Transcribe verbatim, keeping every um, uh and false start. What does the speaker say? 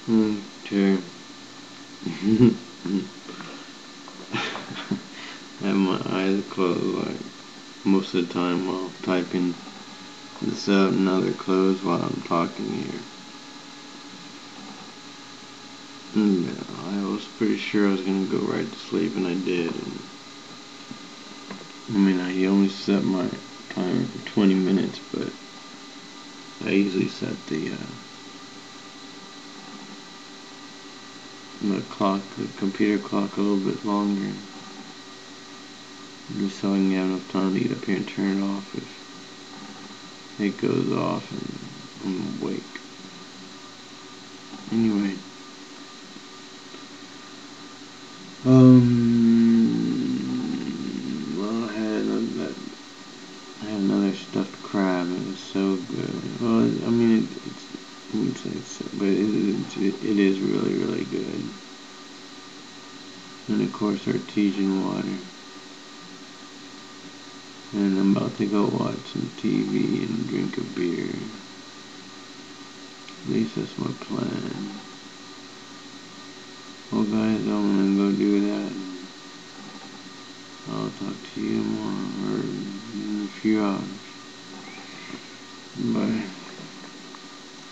Okay. I have my eyes closed like most of the time while typing this out, and now they're closed while I'm talking here. And I was pretty sure I was gonna go right to sleep, and I did. And, I mean, I only set my timer for twenty minutes, but I usually set the uh, the clock, the computer clock, a little bit longer, just so I can have enough time to get up here and turn it off if it goes off and I'm awake. Anyway, um, well, I had another, I had another stuffed crab. It was so good. Well, I mean, it, it's, I wouldn't say it's, but it, it, it is really, really good. And of course, artesian water. And I'm about to go watch some T V and drink a beer. At least that's my plan. Well, guys, I'm gonna go do that. I'll talk to you more or in a few hours. Bye.